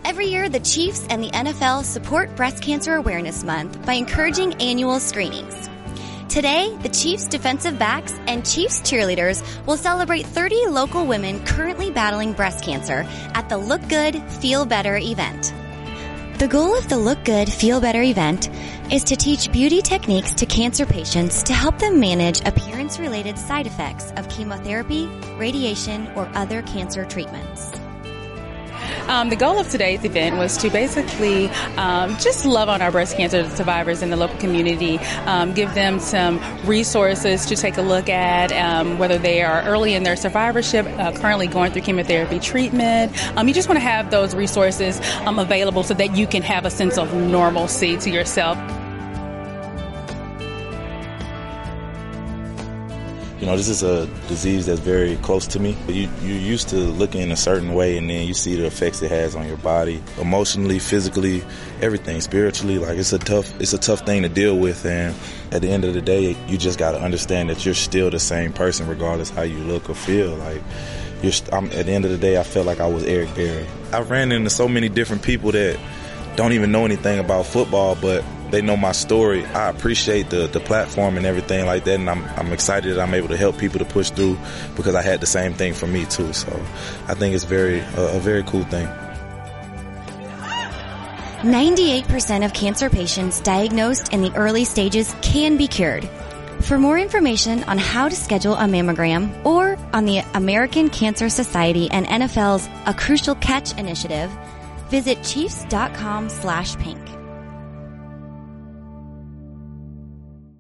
Every year, the Chiefs and the NFL support Breast Cancer Awareness Month by encouraging annual screenings. Today, the Chiefs defensive backs and Chiefs cheerleaders will celebrate 30 local women currently battling breast cancer at the Look Good, Feel Better event. The goal of the Look Good, Feel Better event is to teach beauty techniques to cancer patients to help them manage appearance-related side effects of chemotherapy, radiation, or other cancer treatments. The goal of today's event was to basically just love on our breast cancer survivors in the local community, give them some resources to take a look at, whether they are early in their survivorship, currently going through chemotherapy treatment. You just want to have those resources available so that you can have a sense of normalcy to yourself. You know, this is a disease that's very close to me. You're used to looking in a certain way, and then you see the effects it has on your body, emotionally, physically, everything, spiritually. Like, it's a tough thing to deal with, and at the end of the day, you just got to understand that you're still the same person regardless how you look or feel. Like, at the end of the day, I felt like I was Eric Berry. I ran into so many different people that don't even know anything about football, but they know my story. I appreciate the platform and everything like that, and I'm excited that I'm able to help people to push through because I had the same thing for me too. So I think it's a very cool thing. 98% of cancer patients diagnosed in the early stages can be cured. For more information on how to schedule a mammogram or on the American Cancer Society and NFL's A Crucial Catch initiative, visit chiefs.com/pink.